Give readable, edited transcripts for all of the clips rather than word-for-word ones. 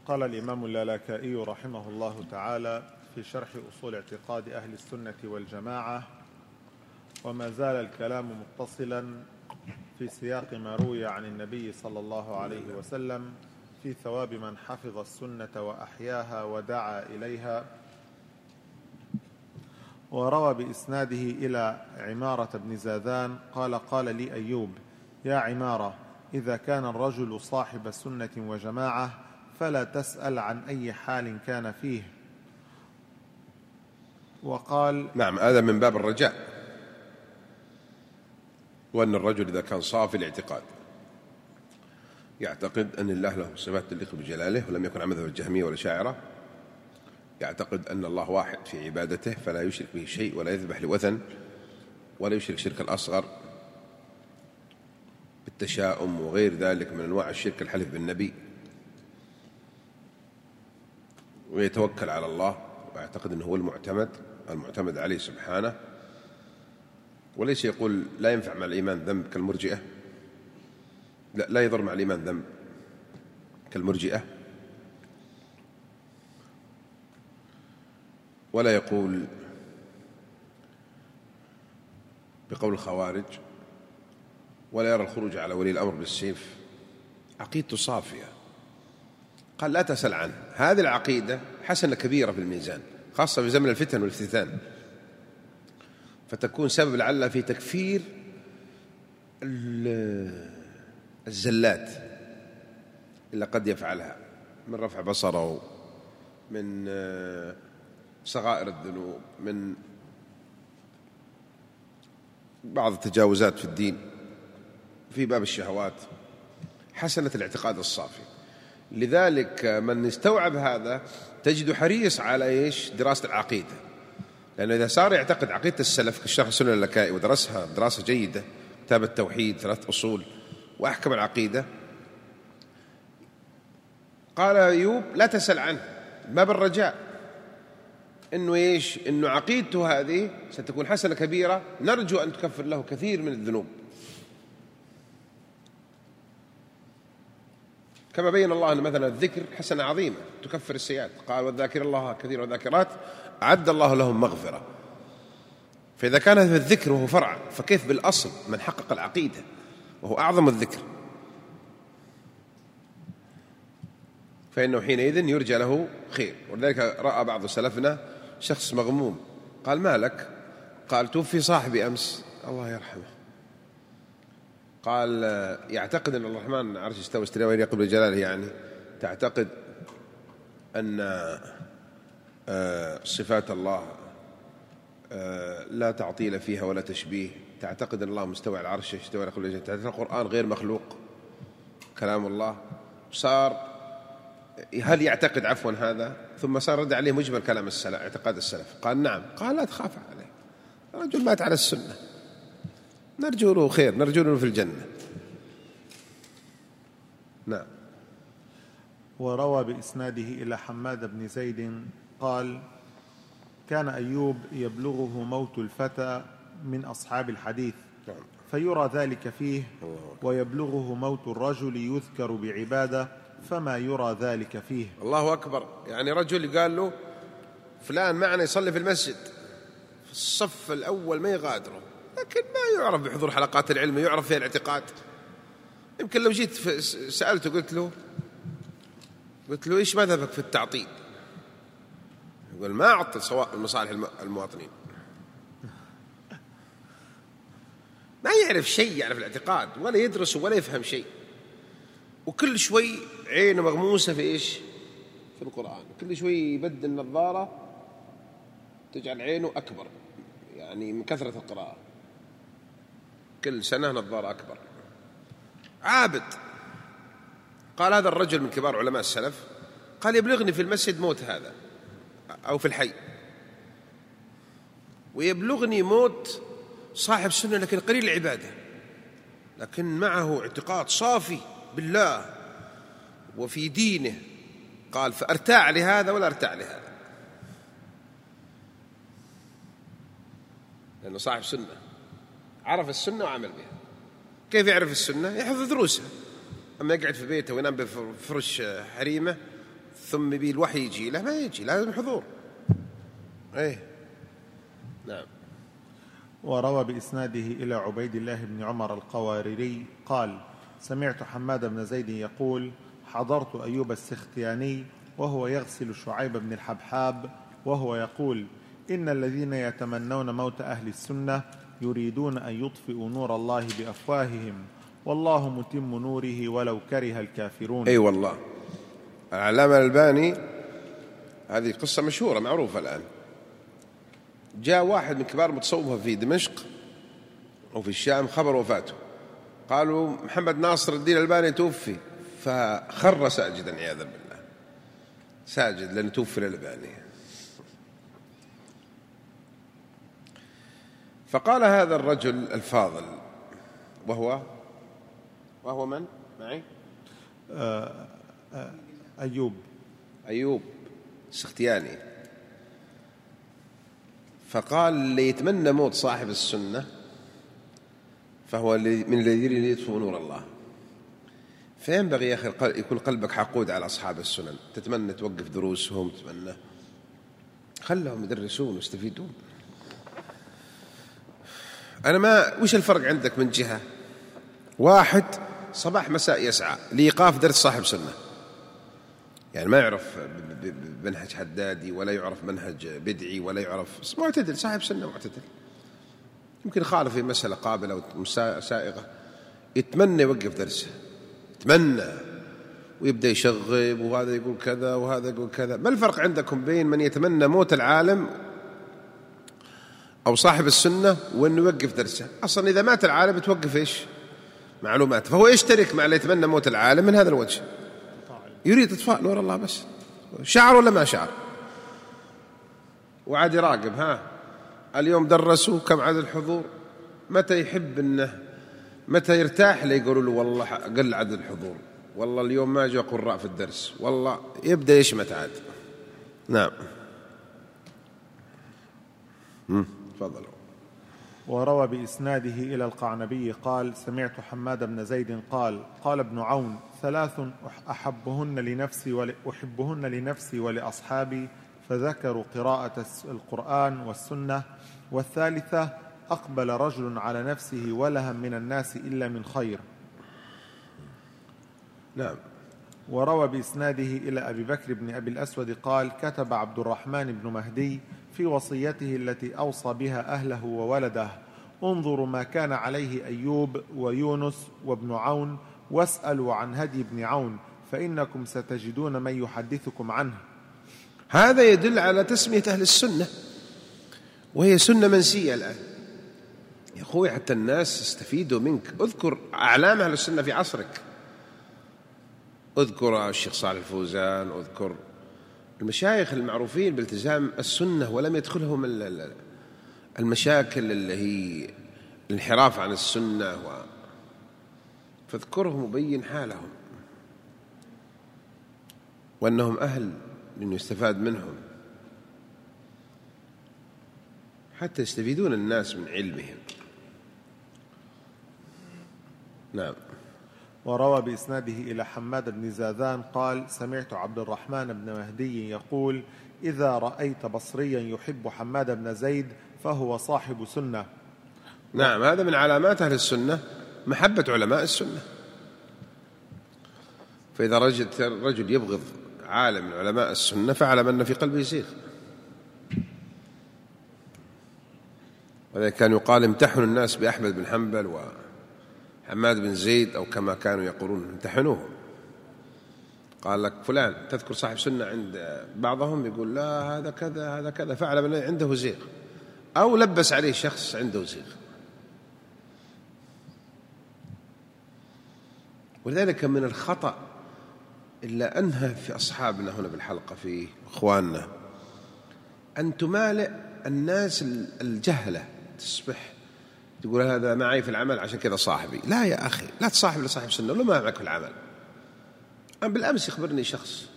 قال الإمام اللالكائي رحمه الله تعالى في شرح أصول اعتقاد أهل السنة والجماعة: وما زال الكلام متصلا في سياق ما روي عن النبي صلى الله عليه وسلم في ثواب من حفظ السنة وأحياها ودعا إليها. وروى بإسناده إلى عمارة بن زاذان قال: قال لي أيوب: يا عمارة، إذا كان الرجل صاحب سنة وجماعة فلا تسأل عن أي حال كان فيه. وقال: نعم، هذا من باب الرجاء، وأن الرجل إذا كان صافي الاعتقاد يعتقد أن الله له صفات تليق بجلاله، ولم يكن عن مذهب الجهمية ولا شاعرة، يعتقد أن الله واحد في عبادته فلا يشرك به شيء ولا يذبح لوثن ولا يشرك شرك الأصغر بالتشاؤم وغير ذلك من أنواع الشرك الحلف بالنبي، ويتوكل على الله ويعتقد أنه هو المعتمد عليه سبحانه، وليس يقول لا ينفع مع الإيمان ذنب كالمرجئة، لا يضر مع الإيمان ذنب كالمرجئة، ولا يقول بقول الخوارج، ولا يرى الخروج على ولي الأمر بالسيف. عقيدته صافية. قال: لا تسأل عنه. هذه العقيدة حسنة كبيرة في الميزان، خاصة في زمن الفتن والافتتان، فتكون سبب لعل في تكفير الزلات اللي قد يفعلها من رفع بصره، من صغائر الذنوب، من بعض التجاوزات في الدين في باب الشهوات. حسنة الاعتقاد الصافي. لذلك من استوعب هذا تجد حريص على دراسة العقيدة، لأنه إذا صار يعتقد عقيدة السلف كالشرح السنة اللالكائي ودرسها دراسة جيدة، كتاب التوحيد 3 أصول وأحكم العقيدة، قال أيوب: لا تسأل عنه. باب الرجاء إنه عقيدته هذه ستكون حسنة كبيرة، نرجو أن تكفر له كثير من الذنوب، كما بين الله أن مثلا الذكر حسنة عظيمة تكفر السيئات، قال: والذاكر الله كثير والذاكرات أعد الله لهم مغفرة. فإذا كان هذا الذكر وهو فرع، فكيف بالأصل من حقق العقيدة وهو أعظم الذكر؟ فإنه حينئذ يرجى له خير. ولذلك رأى بعض سلفنا شخص مغموم، قال: ما لك؟ قال: توفي صاحبي أمس الله يرحمه. قال: يعتقد أن الرحمن عرش استوى استواء يليق بجلاله، يعني تعتقد أن صفات الله لا تعطيل فيها ولا تشبيه، تعتقد أن الله مستوى على العرش استوى على كل شيء، تعتقد القرآن غير مخلوق كلام الله. صار هل يعتقد عفوا هذا؟ ثم صار رد عليه مجمل كلام السلف، اعتقاد السلف. قال: نعم. قال: لا تخاف عليه، الرجل مات على السنة، نرجو له خير، نرجو له في الجنة. نعم. وروى بإسناده إلى حماد بن زيد قال: كان أيوب يبلغه موت الفتى من أصحاب الحديث، فيرى ذلك فيه، ويبلغه موت الرجل يذكر بعبادة فما يرى ذلك فيه. الله أكبر. يعني رجل قال له: فلان معنا يصلي في المسجد في الصف الأول ما يغادره، لكن ما يعرف بحضور حلقات العلم، يعرف فيها الاعتقاد. يمكن لو جيت سألته قلت له: إيش مذهبك في التعطيل؟ يقول: ما أعطل سواء المصالح المواطنين. ما يعرف شيء يعني في الاعتقاد، ولا يدرس ولا يفهم شيء، وكل شوي عينه مغموسة في القرآن، كل شوي يبدل النظارة تجعل عينه أكبر، يعني من كثرة القراءة، كل سنة نظارة أكبر. عابد. قال هذا الرجل من كبار علماء السلف، قال: يبلغني في المسجد موت هذا أو في الحي، ويبلغني موت صاحب سنة لكن قليل العبادة، لكن معه اعتقاد صافي بالله وفي دينه. قال: فأرتاع لهذا ولا أرتاع لهذا، لأنه صاحب سنة، عرف السنة وعمل بها. كيف يعرف السنة؟ يحفظ دروسها. أما يقعد في بيته وينام بفرش حريمة ثم يبي الوحي يجي له، ما يجي، لازم حضور. ايه نعم. وروى بإسناده إلى عبيد الله بن عمر القواريري قال: سمعت حماد بن زيد يقول: حضرت أيوب السختياني وهو يغسل شعيب بن الحبحاب وهو يقول: إن الذين يتمنون موت أهل السنة يريدون أن يطفئوا نور الله بأفواههم والله متم نوره ولو كره الكافرون. أي والله. العلامة الألباني هذه قصة مشهورة معروفة الآن. جاء واحد من كبار المتصوفة في دمشق أو في الشام خبر وفاته، قالوا محمد ناصر الدين الألباني توفي، فخر ساجدا عياذا بالله، ساجد لأنه توفي الألباني. فقال هذا الرجل الفاضل وهو من معي؟ أيوب السختياني. فقال: اللي يتمنى موت صاحب السنة فهو من الذين يطفئوا نور الله. فينبغي يا أخي يكون قلبك حقود على أصحاب السنن، تتمنى توقف دروسهم، تتمنى خلهم يدرسون ويستفيدون. وش الفرق عندك من جهة؟ واحد صباح مساء يسعى لإيقاف درس صاحب سنة، يعني ما يعرف منهج حدادي ولا يعرف منهج بدعي ولا يعرف، معتدل، صاحب سنة معتدل، يمكن خالف في مسألة قابلة أو سائغة، يتمنى يوقف درسه، يتمنى، ويبدأ يشغب، وهذا يقول كذا وهذا يقول كذا. ما الفرق عندكم بين من يتمنى موت العالم أو صاحب السنة وأنه يوقف درسه؟ أصلا إذا مات العالم توقف إيش؟ معلومات. فهو يشترك مع اللي يتمنى موت العالم من هذا الوجه، يريد إطفاء نور الله بس. شعر ولا ما شعر؟ وعاد يراقب اليوم درسوا كم عدد الحضور، متى يحب إنه متى يرتاح ليقولوا له والله قل عدد الحضور، والله اليوم ما جاء قراء في الدرس، والله يبدأ يشمت عاد. نعم. تفضلوا. وروى بإسناده إلى القعنبي قال: سمعت حماد بن زيد قال: قال ابن عون: 3 أحبهن لنفسي ولأصحابي، فذكروا قراءة القرآن والسنة. والثالثة: أقبل رجل على نفسه ولها من الناس إلا من خير. نعم. وروى بإسناده إلى أبي بكر بن أبي الأسود قال: كتب عبد الرحمن بن مهدي في وصيته التي أوصى بها أهله وولده: انظروا ما كان عليه أيوب ويونس وابن عون، واسألوا عن هدي ابن عون، فإنكم ستجدون من يحدثكم عنه. هذا يدل على تسمية أهل السنة، وهي سنة منسية الآن يا أخوي، حتى الناس يستفيدوا منك. اذكر أعلام أهل السنة في عصرك، اذكر الشيخ صالح الفوزان، اذكر المشايخ المعروفين بالتزام السنة ولم يدخلهم المشاكل اللي هي الانحراف عن السنة، فاذكرهم وبين حالهم وأنهم أهل أن يستفاد منهم حتى يستفيدون الناس من علمهم. نعم. وروى بإسناده إلى حماد بن زاذان قال: سمعت عبد الرحمن بن مهدي يقول: إذا رأيت بصريا يحب حماد بن زيد فهو صاحب سنة. نعم، هذا من علامات أهل السنة محبة علماء السنة. فإذا رجل يبغض عالم من علماء السنة فاعلم أن في قلبه زيغ. وذلك كان يقال: امتحنوا الناس بأحمد بن حنبل وحماد بن زيد، أو كما كانوا يقولون امتحنوهم. قال لك فلان تذكر صاحب سنة عند بعضهم، يقول لا هذا كذا هذا كذا، فاعلم أن عنده زيغ، أو لبس عليه شخص عنده زيغ. ولذلك من الخطأ إلا أنها في أصحابنا هنا بالحلقة، في إخواننا، أن تمالئ الناس الجهلة، تصبح تقول هذا معي في العمل عشان كذا صاحبي. لا يا أخي، لا تصاحب لصاحب سنة ولا ما معك في العمل. بالأمس يخبرني شخص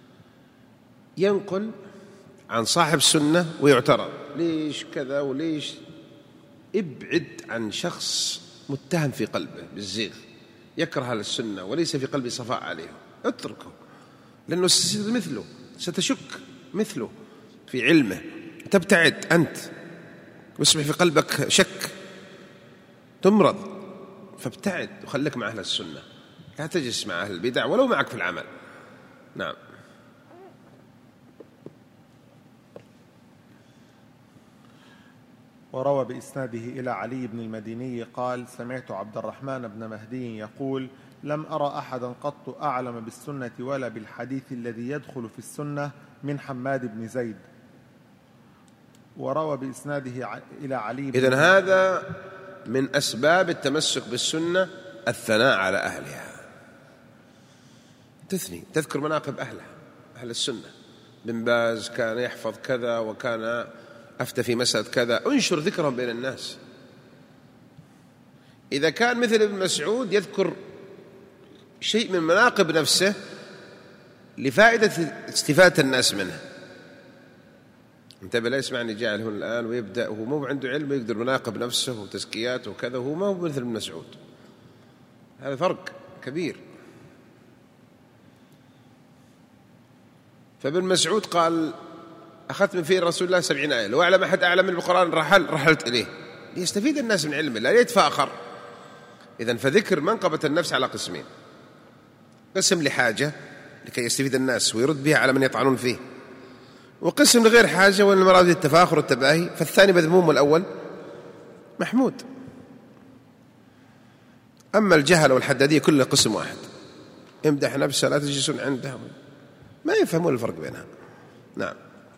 ينقل عن صاحب سنة ويعترض ليش كذا وليش. ابعد عن شخص متهم في قلبه بالزيغ، يكره السنة وليس في قلبه صفاء عليهم، اتركه. لأنه ستشك مثله، ستشك مثله في علمه، تبتعد أنت ويصبح في قلبك شك، تمرض. فابتعد وخليك مع أهل السنة، لا تجلس مع أهل البدع ولو معك في العمل. نعم. وروى بإسناده إلى علي بن المديني قال: سمعت عبد الرحمن بن مهدي يقول: لم أرى أحدا قط أعلم بالسنة ولا بالحديث الذي يدخل في السنة من حماد بن زيد. وروى بإسناده إلى علي بن إذن هذا من أسباب التمسك بالسنة الثناء على أهلها، تثني، تذكر مناقب أهلها، أهل السنة. بن باز كان يحفظ كذا وكان أفتى في مسألة كذا، انشر ذكرهم بين الناس. إذا كان مثل ابن مسعود يذكر شيء من مناقب نفسه لفائدة استفادة الناس منه، انتبه، لا يسمعني جاهل هنا الآن ويبدأ وهو مو عنده علم ويقدر مناقب نفسه وتزكياته وكذا، وهو ما هو مثل ابن مسعود. هذا فرق كبير. فابن مسعود قال: أخذت من فيه رسول الله 70 آية، لو أعلم أحد أعلم من القرآن رحلت إليه، ليستفيد الناس من علمه لا يتفاخر. إذن فذكر منقبة النفس على قسمين: قسم لحاجة لكي يستفيد الناس ويرد بها على من يطعنون فيه، وقسم لغير حاجة والمراد التفاخر والتباهي، فالثاني مذموم والأول محمود. أما الجهل والحدادية كله قسم واحد، امدح نفسه لا تجلسون عنده، ما يفهمون الفرق بينها. نعم.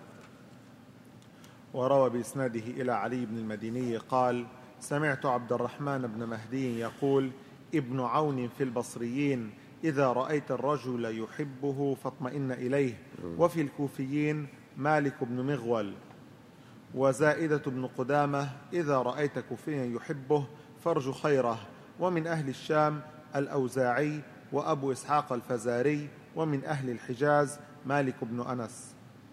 وروى بإسناده إلى علي بن المديني قال: سمعت عبد الرحمن بن مهدي يقول: ابن عون في البصريين: إذا رأيت الرجل يحبه فاطمئن إليه. وفي الكوفيين: مالك بن مغول. وزائدة بن قدامة: إذا رأيت كوفيا يحبه فارجو خيره. ومن أهل الشام: الأوزاعي وأبو إسحاق الفزاري. ومن أهل الحجاز: مالك بن أنس.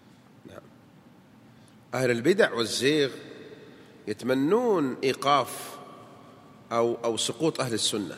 أهل البدع والزيغ يتمنون إيقاف أو سقوط أهل السنة.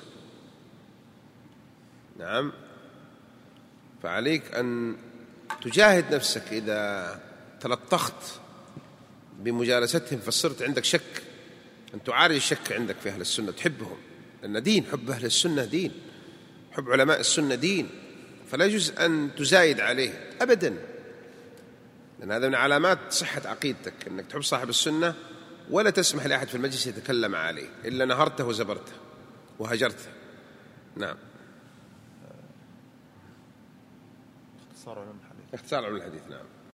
نعم. فعليك أن تجاهد نفسك إذا تلطخت بمجالستهم فصرت عندك شك، أن تعالج الشك عندك في أهل السنة، تحبهم، لأن دين، حب أهل السنة دين، حب علماء السنة دين، فلا يجوز أن تزايد عليه أبدا، لأن هذا من علامات صحة عقيدتك، أنك تحب صاحب السنة ولا تسمح لأحد في المجلس يتكلم عليه إلا نهرته وزبرته وهجرته. نعم. اختصار علم الحديث. اختصار علم الحديث. نعم.